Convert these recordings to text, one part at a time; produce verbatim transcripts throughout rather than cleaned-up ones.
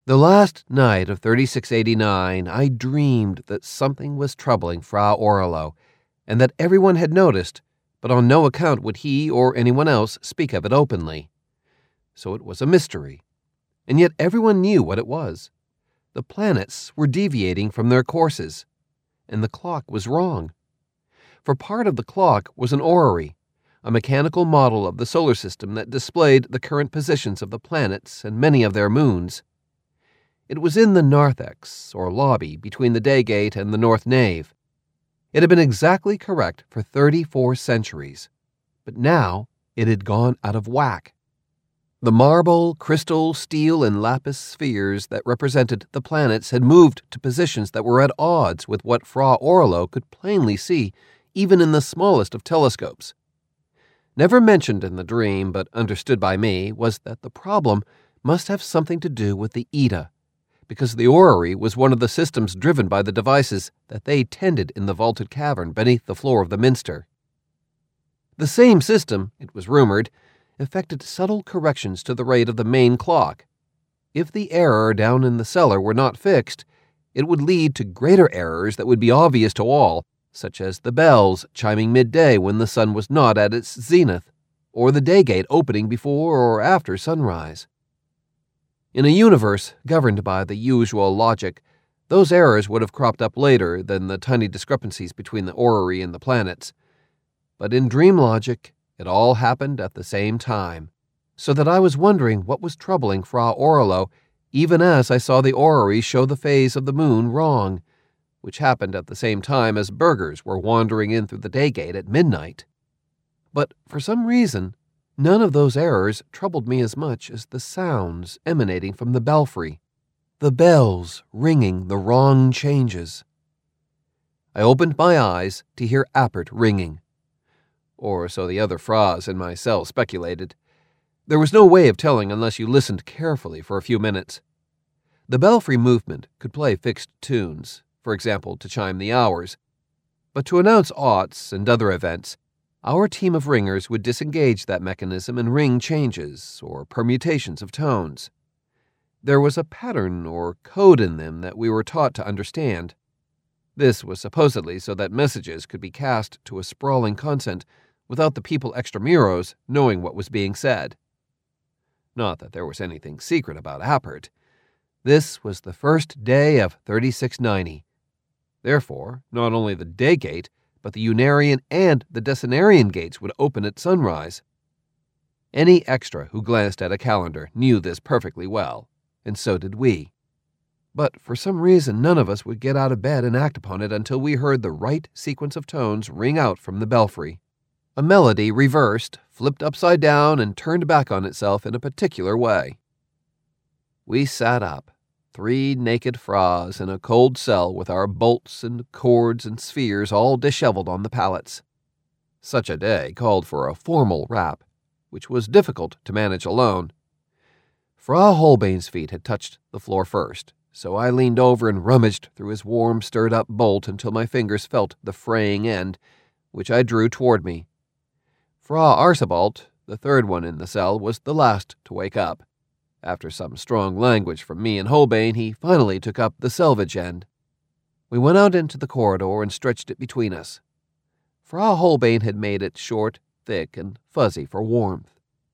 The last night of thirty-six eighty-nine, I dreamed that something was troubling Fra Orlo, and that everyone had noticed, but on no account would he or anyone else speak of it openly. So it was a mystery, and yet everyone knew what it was. The planets were deviating from their courses, and the clock was wrong. For part of the clock was an orrery, a mechanical model of the solar system that displayed the current positions of the planets and many of their moons. It was in the narthex, or lobby, between the day gate and the north nave. It had been exactly correct for thirty-four centuries, but now it had gone out of whack. The marble, crystal, steel, and lapis spheres that represented the planets had moved to positions that were at odds with what Fra Orlo could plainly see even in the smallest of telescopes. Never mentioned in the dream, but understood by me, was that the problem must have something to do with the Eta, because the orrery was one of the systems driven by the devices that they tended in the vaulted cavern beneath the floor of the minster. The same system, it was rumored, effected subtle corrections to the rate of the main clock. If the error down in the cellar were not fixed, it would lead to greater errors that would be obvious to all, such as the bells chiming midday when the sun was not at its zenith, or the day gate opening before or after sunrise. In a universe governed by the usual logic, those errors would have cropped up later than the tiny discrepancies between the orrery and the planets. But in dream logic, it all happened at the same time, so that I was wondering what was troubling Fra Orlo, even as I saw the orrery show the phase of the moon wrong, which happened at the same time as burghers were wandering in through the day gate at midnight. But for some reason, none of those errors troubled me as much as the sounds emanating from the belfry, the bells ringing the wrong changes. I opened my eyes to hear Apert ringing, or so the other Fras in my cell speculated. There was no way of telling unless you listened carefully for a few minutes. The belfry movement could play fixed tunes, for example, to chime the hours, but to announce aughts and other events, our team of ringers would disengage that mechanism and ring changes, or permutations of tones. There was a pattern or code in them that we were taught to understand. This was supposedly so that messages could be cast to a sprawling consent without the people extramuros knowing what was being said. Not that there was anything secret about Apert. This was the first day of thirty-six ninety. Therefore, not only the day gate, but the Unarian and the Decenarian gates would open at sunrise. Any extra who glanced at a calendar knew this perfectly well, and so did we. But for some reason none of us would get out of bed and act upon it until we heard the right sequence of tones ring out from the belfry. A melody reversed, flipped upside down, and turned back on itself in a particular way. We sat up, three naked Fras in a cold cell with our bolts and cords and spheres all disheveled on the pallets. Such a day called for a formal rap, which was difficult to manage alone. Fra Holbein's feet had touched the floor first, so I leaned over and rummaged through his warm, stirred-up bolt until my fingers felt the fraying end, which I drew toward me. Fra Arcibald, the third one in the cell, was the last to wake up. After some strong language from me and Holbein, he finally took up the selvage end. We went out into the corridor and stretched it between us. Fra Holbein had made it short, thick, and fuzzy for warmth.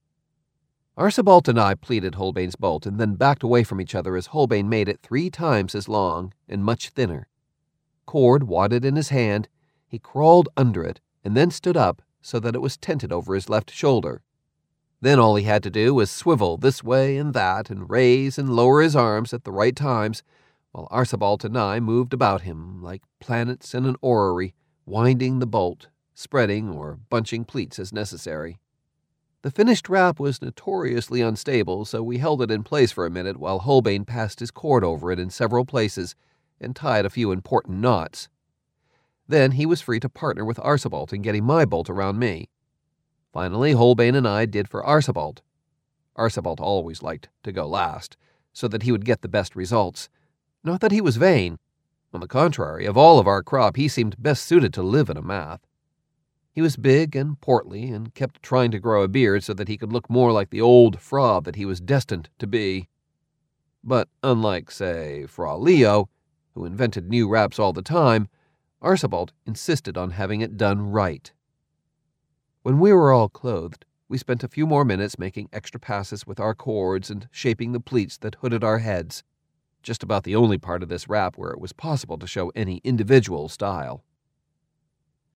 Arcibald and I pleated Holbein's bolt and then backed away from each other as Holbein made it three times as long and much thinner. Cord wadded in his hand, he crawled under it and then stood up so that it was tented over his left shoulder. Then all he had to do was swivel this way and that and raise and lower his arms at the right times, while Arcibald and I moved about him like planets in an orrery, winding the bolt, spreading or bunching pleats as necessary. The finished wrap was notoriously unstable, so we held it in place for a minute while Holbein passed his cord over it in several places and tied a few important knots. Then he was free to partner with Arcibald in getting my bolt around me. Finally, Holbein and I did for Arcibald. Arcibald always liked to go last, so that he would get the best results. Not that he was vain. On the contrary, of all of our crop, he seemed best suited to live in a math. He was big and portly, and kept trying to grow a beard so that he could look more like the old Fra that he was destined to be. But unlike, say, Fra Leo, who invented new raps all the time, Archibald insisted on having it done right. When we were all clothed, we spent a few more minutes making extra passes with our cords and shaping the pleats that hooded our heads, just about the only part of this rap where it was possible to show any individual style.